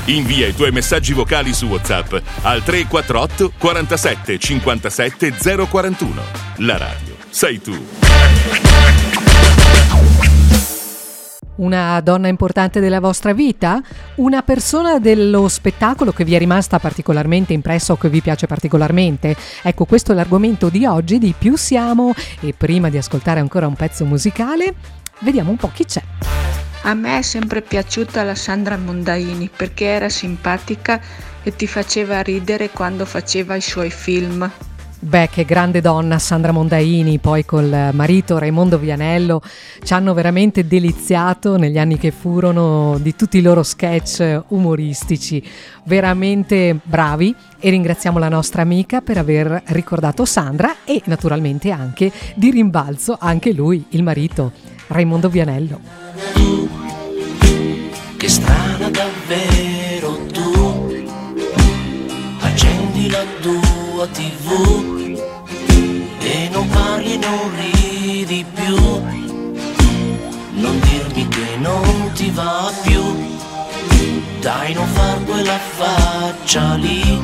Invia i tuoi messaggi vocali su WhatsApp al 348 47 57 041. La radio sei tu. Una donna importante della vostra vita? Una persona dello spettacolo che vi è rimasta particolarmente impressa o che vi piace particolarmente? Ecco, questo è l'argomento di oggi di Più Siamo, e prima di ascoltare ancora un pezzo musicale, vediamo un po' chi c'è. A me è sempre piaciuta la Sandra Mondaini perché era simpatica e ti faceva ridere quando faceva i suoi film. Beh, che grande donna Sandra Mondaini, poi col marito Raimondo Vianello ci hanno veramente deliziato negli anni che furono di tutti i loro sketch umoristici, veramente bravi, e ringraziamo la nostra amica per aver ricordato Sandra e naturalmente anche di rimbalzo anche lui, il marito Raimondo Vianello. Che strana davvero tu, accendi la tua TV e non parli e non ridi più, non dirmi che non ti va più, dai non far quella faccia lì,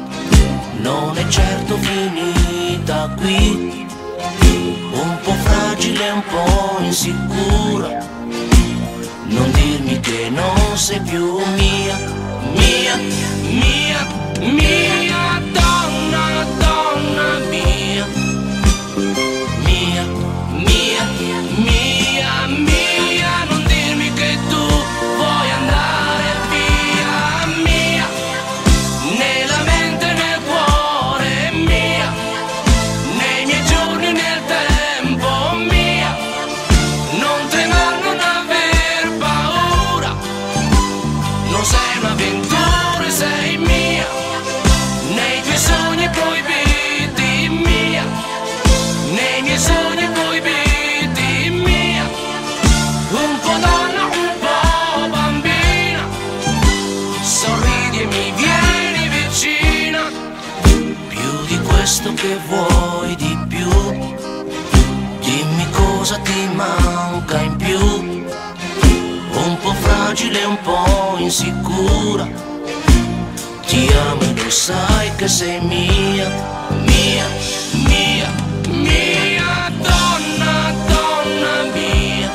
non è certo finita qui, un po' fragile, un po' insicura, non dirmi che non sei più mia, mia, mia, mia donna, donna mia, mia, mia, mia, mia, non dirmi che tu vuoi andare via, mia, nella mente e nel cuore, mia, nei miei giorni, nel tempo, mia, non tremare, non aver paura, non sei un'avventura, sei mia, nei tuoi sogni proibiti, mia, nei miei sogni proibiti, mia, un po' donna, un po' bambina, sorridi e mi vieni vicina, più di questo che vuoi di più, dimmi cosa ti manca in più, un po' fragile, un po' insicura, ti amo e lo sai che sei mia, mia, mia, mia donna, donna mia,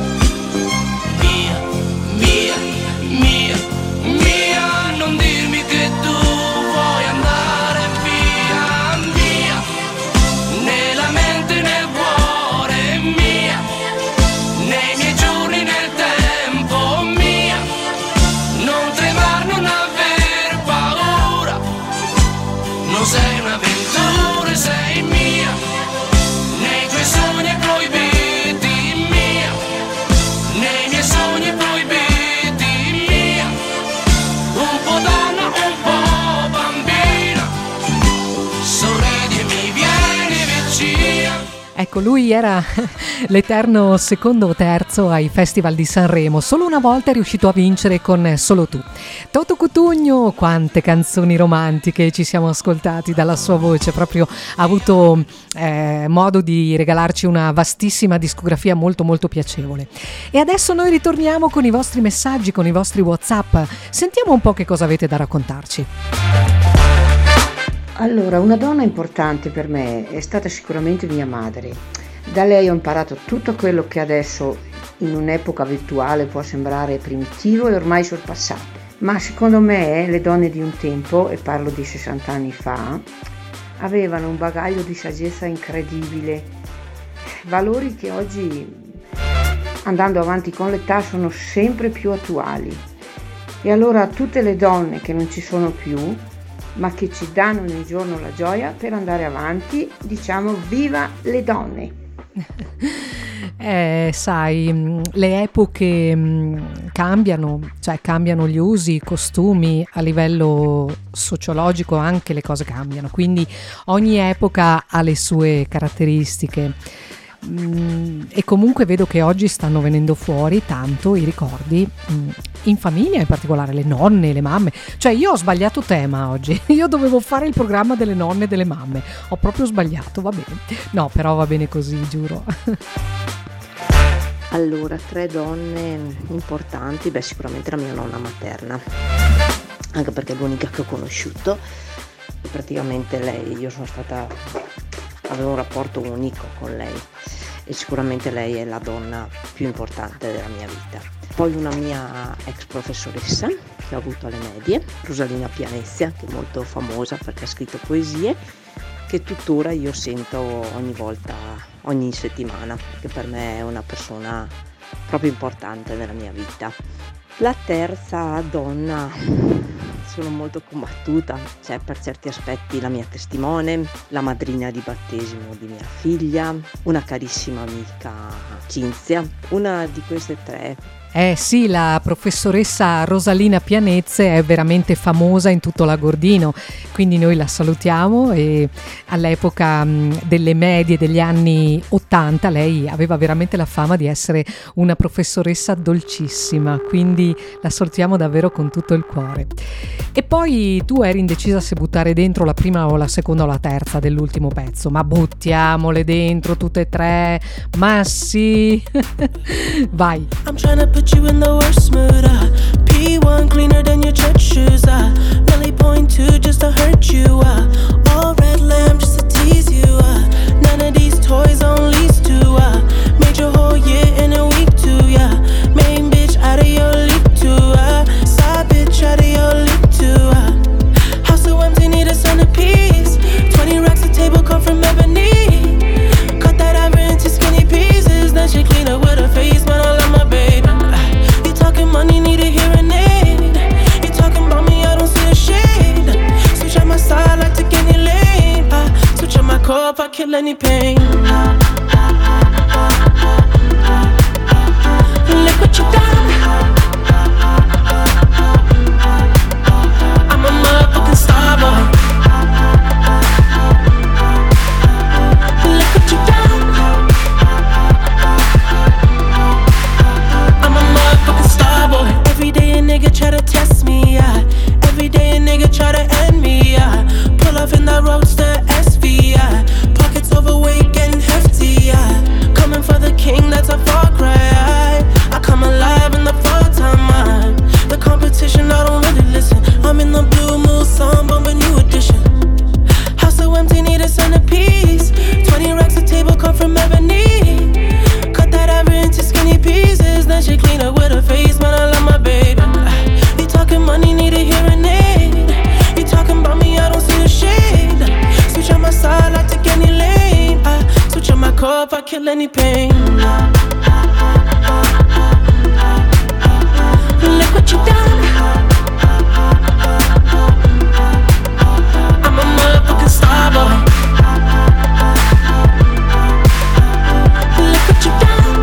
mia, mia, mia, mia, non dirmi che tu vuoi andare via, mia, nella mente e nel cuore, mia, nei miei giorni, nel tempo, mia, non tremare, non aver paura, non sei un'avventura, sei mia, nei tuoi sogni proibiti, mia, nei miei sogni proibiti, mia, un po' donna, un po' bambina, sorridi e mi vieni vicina. Ecco, lui era l'eterno secondo o terzo ai Festival di Sanremo. Solo una volta è riuscito a vincere con Solo tu. Toto Cutugno, quante canzoni romantiche ci siamo ascoltati dalla sua voce, proprio ha avuto modo di regalarci una vastissima discografia molto molto piacevole. E adesso noi ritorniamo con i vostri messaggi, con i vostri WhatsApp. Sentiamo un po' che cosa avete da raccontarci. Allora, una donna importante per me è stata sicuramente mia madre. Da lei ho imparato tutto quello che adesso in un'epoca virtuale può sembrare primitivo e ormai sorpassato. Ma secondo me le donne di un tempo, e parlo di 60 anni fa, avevano un bagaglio di saggezza incredibile, valori che oggi, andando avanti con l'età, sono sempre più attuali. E allora a tutte le donne che non ci sono più, ma che ci danno ogni giorno la gioia per andare avanti, diciamo viva le donne. Sai, le epoche cambiano, cioè cambiano gli usi, i costumi, a livello sociologico anche le cose cambiano, quindi ogni epoca ha le sue caratteristiche. E comunque vedo che oggi stanno venendo fuori tanto i ricordi in famiglia, in particolare le nonne, le mamme. Cioè io ho sbagliato tema oggi, io dovevo fare il programma delle nonne e delle mamme, ho proprio sbagliato, va bene, no, però va bene così, giuro. Allora, 3 donne importanti, sicuramente la mia nonna materna, anche perché è l'unica che ho conosciuto. E praticamente lei, avevo un rapporto unico con lei e sicuramente lei è la donna più importante della mia vita. Poi una mia ex professoressa che ho avuto alle medie, Rosalina Pianezia, che è molto famosa perché ha scritto poesie, che tuttora io sento ogni settimana, che per me è una persona proprio importante nella mia vita. La terza donna, sono molto combattuta, per certi aspetti la mia testimone, la madrina di battesimo di mia figlia, una carissima amica Cinzia. Una di queste 3. Sì, la professoressa Rosalina Pianezze è veramente famosa in tutto l'Agordino, quindi noi la salutiamo. E all'epoca delle medie degli anni 80 lei aveva veramente la fama di essere una professoressa dolcissima, quindi la salutiamo davvero con tutto il cuore. E poi tu eri indecisa se buttare dentro la prima o la seconda o la terza dell'ultimo pezzo, ma buttiamole dentro tutte e 3, ma sì. Vai. Put you in the worst mood, P1 cleaner than your church shoes, Millie point 2 just to hurt you, all red lamb just to tease you, none of these toys on lease to, made your whole year in a week too, main bitch out of your league too, side bitch out of your league too, house so empty need a centerpiece, 20 racks a table come from ebony, cut that ever into skinny pieces, then she clean up with her face, man I love my baby. Money need a hearing aid. You talking about me, I don't see a shade. Switch out my side, I take any lane. Switch out my core if I kill any pain. Look what you done. I'm a motherfucking star boy. Look what you done. I'm a motherfucking star boy. Every day a nigga try to test me, every day a nigga try to end me, pull off in that roadster SV, pockets overweight getting hefty, coming for the king, that's a far cry, I come alive in the fall time, the competition I don't really listen, I'm in the blue moon song, bumping new edition, house so empty need a centerpiece, 20 racks a table come from ebony, cut that ever into skinny pieces, then she clean up with her face, man I love my baby. You talking money, need a hearing aid. You talking about me, I don't see the shade. Switch on my side, I take any lane. Switch on my core if I kill any pain. Look what you done. I'm a motherfucking star boy. Look what you done.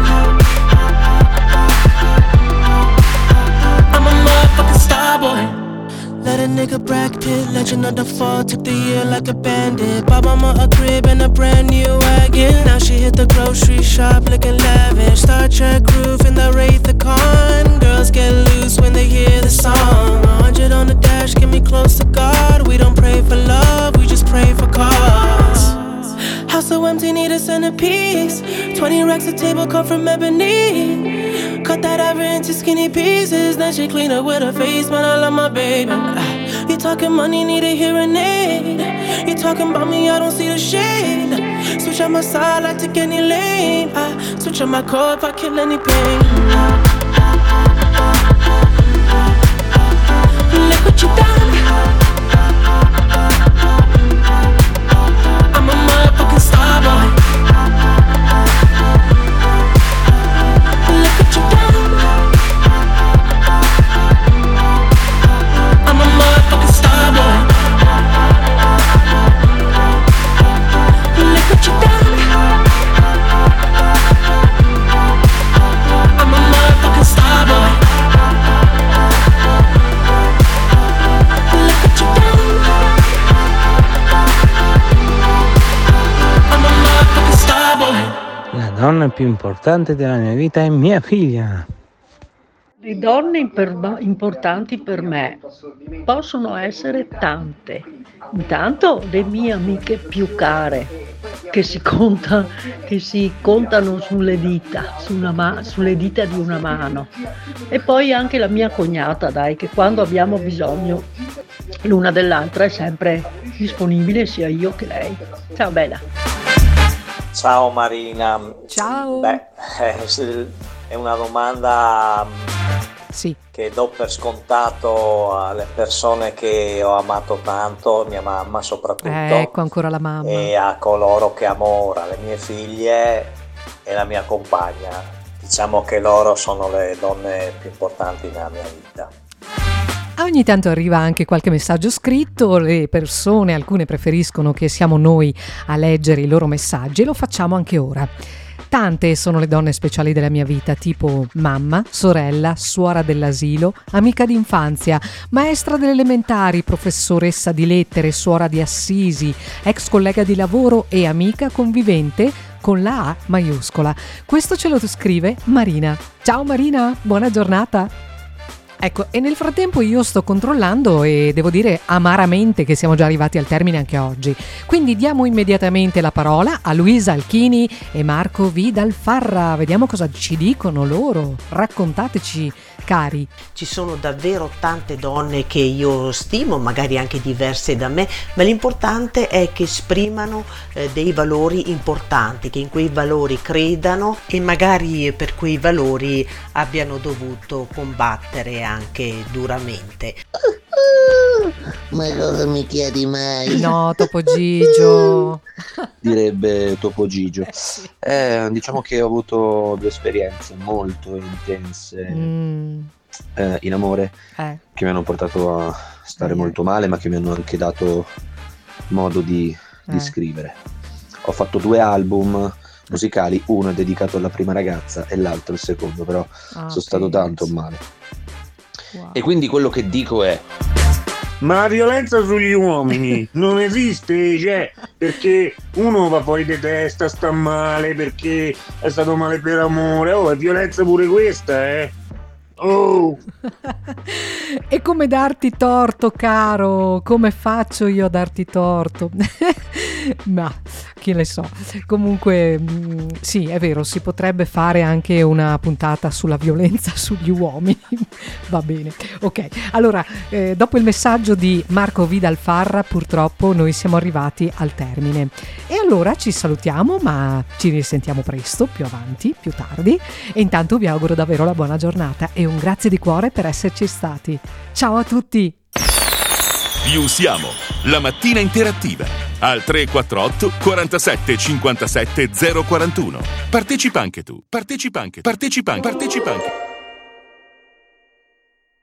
I'm a motherfucking star boy. Let a nigga Brad Pitt, legend of the fall, took the year like a bandit. Bought mama a crib and a brand new wagon. Now she hit the grocery shop looking lavish. Star Trek roof in the Wraith the Con. Girls get loose when they hear the song. 100 on the dash, get me close to God. We don't pray for love, we just pray for cause. House so empty, need a centerpiece. 20 racks a table come from ebony. Cut that ever into skinny pieces. Then she clean up with her face, man I love my baby. You talking money, need a hearing aid. You talking about me, I don't see the shade. Switch on my side, I take any lane. Switch on my core if I kill any pain. Look what you done. I'm a motherfucking star boy. Look what you done. I'm a motherfucking star boy. Look what you done. I'm a motherfucking star boy. Look what you done. I'm a motherfucking star boy. La donna più importante della mia vita è mia figlia. Le donne importanti per me possono essere tante. Intanto le mie amiche più care, che si contano sulle dita, sulle dita di una mano. E poi anche la mia cognata, dai, che quando abbiamo bisogno l'una dell'altra è sempre disponibile, sia io che lei. Ciao bella. Ciao Marina. Ciao. È una domanda sì, che do per scontato alle persone che ho amato tanto, mia mamma soprattutto. Ecco ancora la mamma. E a coloro che amo ora, le mie figlie e la mia compagna. Diciamo che loro sono le donne più importanti nella mia vita. Ogni tanto arriva anche qualche messaggio scritto, le persone, alcune preferiscono che siamo noi a leggere i loro messaggi e lo facciamo anche ora. Tante sono le donne speciali della mia vita, tipo mamma, sorella, suora dell'asilo, amica d'infanzia, maestra delle elementari, professoressa di lettere, suora di Assisi, ex collega di lavoro e amica convivente con la A maiuscola. Questo ce lo scrive Marina. Ciao Marina, buona giornata. Ecco, e nel frattempo io sto controllando e devo dire amaramente che siamo già arrivati al termine anche oggi. Quindi diamo immediatamente la parola a Luisa Alchini e Marco Vidalfarra. Vediamo cosa ci dicono loro. Raccontateci, cari. Ci sono davvero tante donne che io stimo, magari anche diverse da me, ma l'importante è che esprimano dei valori importanti, che in quei valori credano e magari per quei valori abbiano dovuto combattere anche duramente. Ma cosa mi chiedi mai? No, Topo Gigio. Direbbe Topo Gigio. Sì. Diciamo che ho avuto due esperienze molto intense in amore che mi hanno portato a stare molto male, ma che mi hanno anche dato modo di scrivere. Ho fatto 2 album musicali, uno è dedicato alla prima ragazza e l'altro il secondo, però sono stato tanto male. Wow. E quindi quello che dico è: ma la violenza sugli uomini non esiste, cioè, perché uno va fuori di testa, sta male perché è stato male per amore, è violenza pure questa, Oh. E come darti torto, caro? Come faccio io a darti torto? Ma chi ne so. Comunque sì, è vero, si potrebbe fare anche una puntata sulla violenza sugli uomini. Va bene, ok. Allora, dopo il messaggio di Marco Vidalfarra, purtroppo noi siamo arrivati al termine. E allora ci salutiamo, ma ci risentiamo presto, più avanti, più tardi. E intanto vi auguro davvero la buona giornata e un grazie di cuore per esserci stati. Ciao a tutti! Più siamo, la mattina interattiva, al 348 47 57 041. Partecipa anche tu, partecipa anche.